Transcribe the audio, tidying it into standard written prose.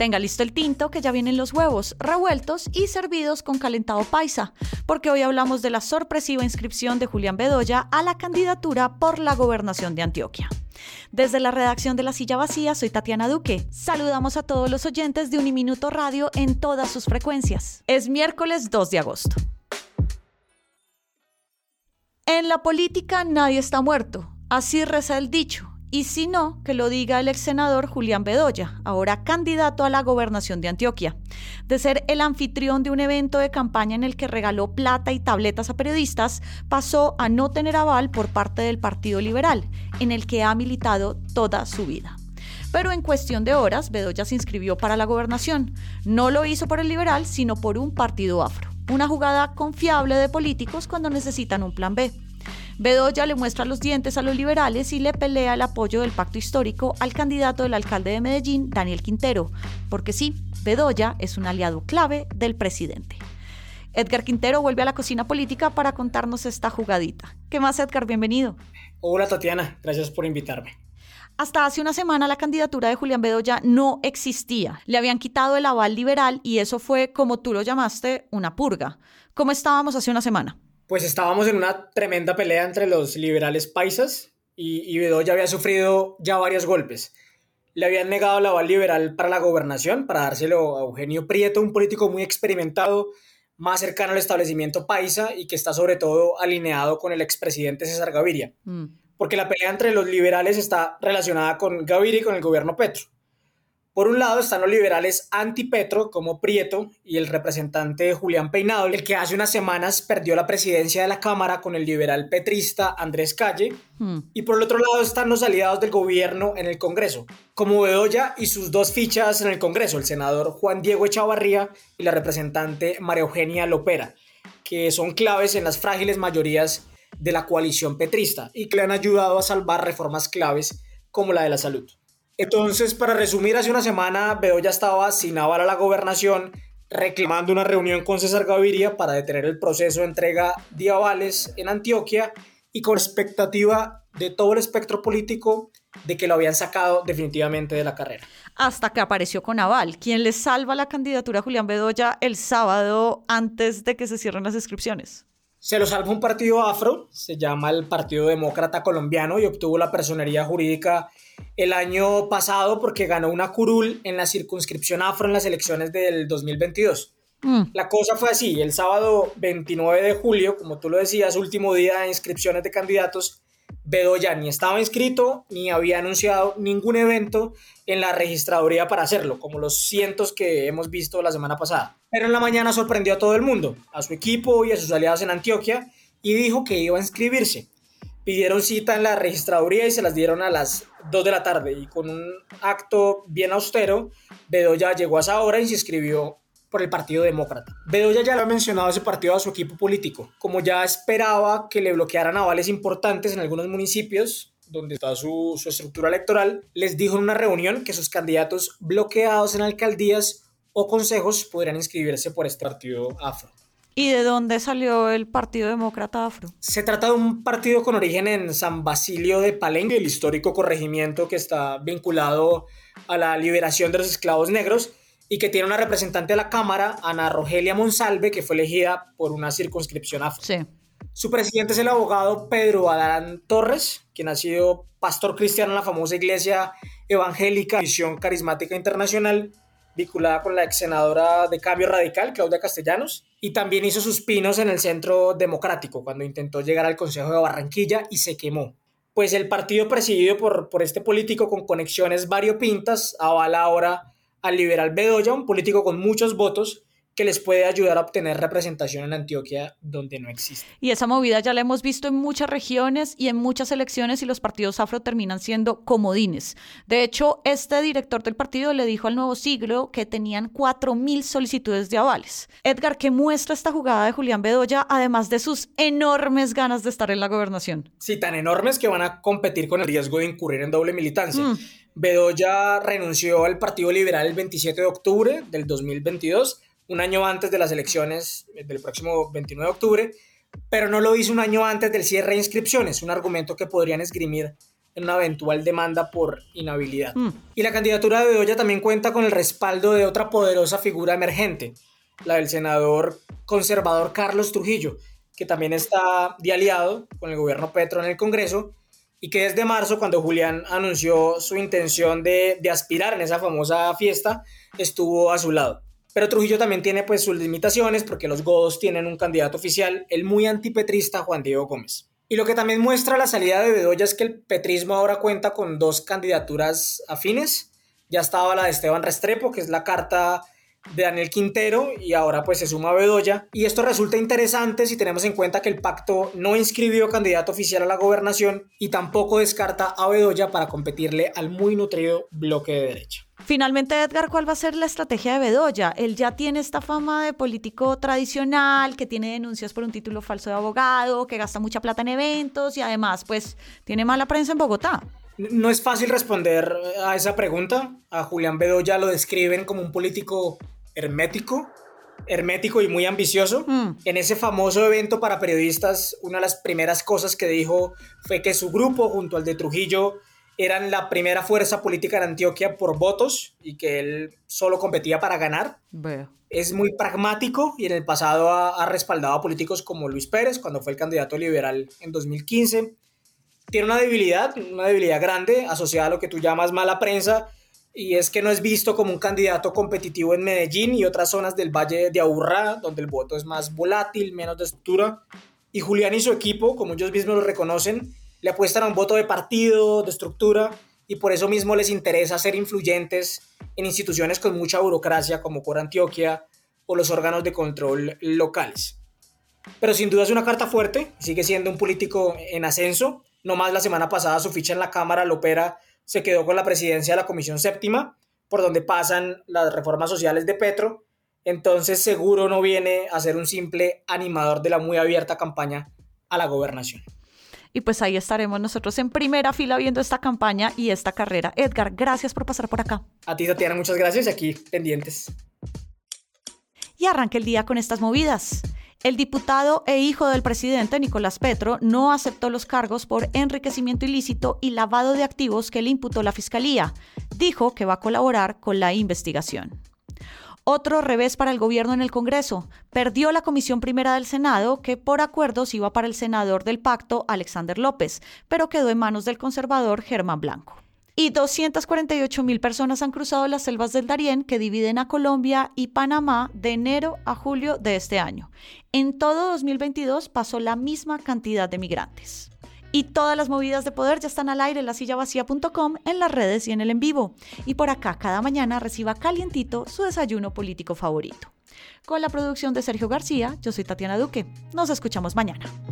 Tenga listo el tinto, que ya vienen los huevos revueltos y servidos con calentado paisa, porque hoy hablamos de la sorpresiva inscripción de Julián Bedoya a la candidatura por la gobernación de Antioquia. Desde la redacción de La Silla Vacía, soy Tatiana Duque. Saludamos a todos los oyentes de Uniminuto Radio en todas sus frecuencias. Es miércoles 2 de agosto. En la política nadie está muerto, así reza el dicho. Y si no, que lo diga el ex senador Julián Bedoya, ahora candidato a la gobernación de Antioquia. De ser el anfitrión de un evento de campaña en el que regaló plata y tabletas a periodistas, pasó a no tener aval por parte del Partido Liberal, en el que ha militado toda su vida. Pero en cuestión de horas, Bedoya se inscribió para la gobernación. No lo hizo por el Liberal, sino por un partido afro. Una jugada confiable de políticos cuando necesitan un plan B. Bedoya le muestra los dientes a los liberales y le pelea el apoyo del pacto histórico al candidato del alcalde de Medellín, Daniel Quintero, porque sí, Bedoya es un aliado clave del presidente. Edgar Quintero vuelve a la cocina política para contarnos esta jugadita. ¿Qué más, Edgar? Bienvenido. Hola, Tatiana, gracias por invitarme. Hasta hace una semana la candidatura de Julián Bedoya no existía. Le habían quitado el aval liberal y eso fue, como tú lo llamaste, una purga. ¿Cómo estábamos hace una semana? Pues estábamos en una tremenda pelea entre los liberales paisas y Bedoya había sufrido ya varios golpes. Le habían negado el aval liberal para la gobernación, para dárselo a Eugenio Prieto, un político muy experimentado, más cercano al establecimiento paisa y que está sobre todo alineado con el expresidente César Gaviria. Porque la pelea entre los liberales está relacionada con Gaviria y con el gobierno Petro. Por un lado están los liberales anti-Petro, como Prieto, y el representante Julián Peinado, el que hace unas semanas perdió la presidencia de la Cámara con el liberal petrista Andrés Calle. Y por el otro lado están los aliados del gobierno en el Congreso, como Bedoya y sus dos fichas en el Congreso, el senador Juan Diego Echavarría y la representante María Eugenia Lopera, que son claves en las frágiles mayorías de la coalición petrista y que le han ayudado a salvar reformas claves como la de la salud. Entonces, para resumir, hace una semana Bedoya estaba sin aval a la gobernación, reclamando una reunión con César Gaviria para detener el proceso de entrega de avales en Antioquia y con expectativa de todo el espectro político de que lo habían sacado definitivamente de la carrera. Hasta que apareció con aval, quien le salva la candidatura a Julián Bedoya el sábado antes de que se cierren las inscripciones. Se lo salva un partido afro, se llama el Partido Demócrata Colombiano y obtuvo la personería jurídica el año pasado porque ganó una curul en la circunscripción afro en las elecciones del 2022. La cosa fue así, el sábado 29 de julio, como tú lo decías, último día de inscripciones de candidatos, Bedoya ni estaba inscrito ni había anunciado ningún evento en la registraduría para hacerlo, como los cientos que hemos visto la semana pasada. Pero en la mañana sorprendió a todo el mundo, a su equipo y a sus aliados en Antioquia, y dijo que iba a inscribirse. Pidieron cita en la registraduría y se las dieron a las 2 de la tarde, y con un acto bien austero, Bedoya llegó a esa hora y se inscribió por el Partido Demócrata. Bedoya ya le ha mencionado ese partido a su equipo político, como ya esperaba que le bloquearan avales importantes en algunos municipios donde está su estructura electoral, les dijo en una reunión que sus candidatos bloqueados en alcaldías o consejos podrían inscribirse por este partido afro. ¿Y de dónde salió el Partido Demócrata Afro? Se trata de un partido con origen en San Basilio de Palenque, el histórico corregimiento que está vinculado a la liberación de los esclavos negros y que tiene una representante de la Cámara, Ana Rogelia Monsalve, que fue elegida por una circunscripción afro. Sí. Su presidente es el abogado Pedro Adán Torres, quien ha sido pastor cristiano en la famosa iglesia evangélica Misión Carismática Internacional, vinculada con la ex senadora de Cambio Radical, Claudia Castellanos, y también hizo sus pinos en el Centro Democrático cuando intentó llegar al Consejo de Barranquilla y se quemó. Pues el partido presidido por este político con conexiones variopintas avala ahora al liberal Bedoya, un político con muchos votos que les puede ayudar a obtener representación en Antioquia donde no existe. Y esa movida ya la hemos visto en muchas regiones y en muchas elecciones y los partidos afro terminan siendo comodines. De hecho, este director del partido le dijo al Nuevo Siglo que tenían 4.000 solicitudes de avales. Edgar, ¿qué muestra esta jugada de Julián Bedoya, además de sus enormes ganas de estar en la gobernación? Sí, tan enormes que van a competir con el riesgo de incurrir en doble militancia. Bedoya renunció al Partido Liberal el 27 de octubre del 2022, un año antes de las elecciones del próximo 29 de octubre, pero no lo hizo un año antes del cierre de inscripciones, un argumento que podrían esgrimir en una eventual demanda por inhabilidad. Y la candidatura de Bedoya también cuenta con el respaldo de otra poderosa figura emergente, la del senador conservador Carlos Trujillo, que también está de aliado con el gobierno Petro en el Congreso, y que desde marzo, cuando Julián anunció su intención de aspirar en esa famosa fiesta, estuvo a su lado. Pero Trujillo también tiene pues sus limitaciones, porque los godos tienen un candidato oficial, el muy antipetrista Juan Diego Gómez. Y lo que también muestra la salida de Bedoya es que el petrismo ahora cuenta con 2 candidaturas afines. Ya estaba la de Esteban Restrepo, que es la carta de Daniel Quintero, y ahora pues se suma Bedoya. Y esto resulta interesante si tenemos en cuenta que el pacto no inscribió candidato oficial a la gobernación y tampoco descarta a Bedoya para competirle al muy nutrido bloque de derecha. Finalmente, Edgar, ¿cuál va a ser la estrategia de Bedoya? Él ya tiene esta fama de político tradicional, que tiene denuncias por un título falso de abogado, que gasta mucha plata en eventos y además pues tiene mala prensa en Bogotá. No es fácil responder a esa pregunta. A Julián Bedoya lo describen como un político hermético y muy ambicioso. En ese famoso evento para periodistas, una de las primeras cosas que dijo fue que su grupo, junto al de Trujillo, eran la primera fuerza política en Antioquia por votos y que él solo competía para ganar. Es muy pragmático y en el pasado ha respaldado a políticos como Luis Pérez cuando fue el candidato liberal en 2015. Tiene una debilidad grande asociada a lo que tú llamas mala prensa, y es que no es visto como un candidato competitivo en Medellín y otras zonas del Valle de Aburrá, donde el voto es más volátil, menos de estructura. Y Julián y su equipo, como ellos mismos lo reconocen, le apuestan a un voto de partido, de estructura, y por eso mismo les interesa ser influyentes en instituciones con mucha burocracia como Cor Antioquia o los órganos de control locales. Pero sin duda es una carta fuerte, sigue siendo un político en ascenso. No más la semana pasada su ficha en la Cámara Lopera se quedó con la presidencia de la Comisión Séptima, por donde pasan las reformas sociales de Petro. Entonces seguro no viene a ser un simple animador de la muy abierta campaña a la gobernación. Y pues ahí estaremos nosotros en primera fila viendo esta campaña y esta carrera. Edgar, gracias por pasar por acá. A ti, Tatiana, muchas gracias, aquí pendientes. Y arranca el día con estas movidas. El diputado e hijo del presidente Nicolás Petro no aceptó los cargos por enriquecimiento ilícito y lavado de activos que le imputó la Fiscalía. Dijo que va a colaborar con la investigación. Otro revés para el gobierno en el Congreso. Perdió la Comisión Primera del Senado, que por acuerdos iba para el senador del pacto, Alexander López, pero quedó en manos del conservador Germán Blanco. Y 248.000 personas han cruzado las selvas del Darién, que dividen a Colombia y Panamá de enero a julio de este año. En todo 2022 pasó la misma cantidad de migrantes. Y todas las movidas de poder ya están al aire en lasillavacía.com, en las redes y en el en vivo. Y por acá cada mañana reciba calientito su desayuno político favorito. Con la producción de Sergio García, yo soy Tatiana Duque. Nos escuchamos mañana.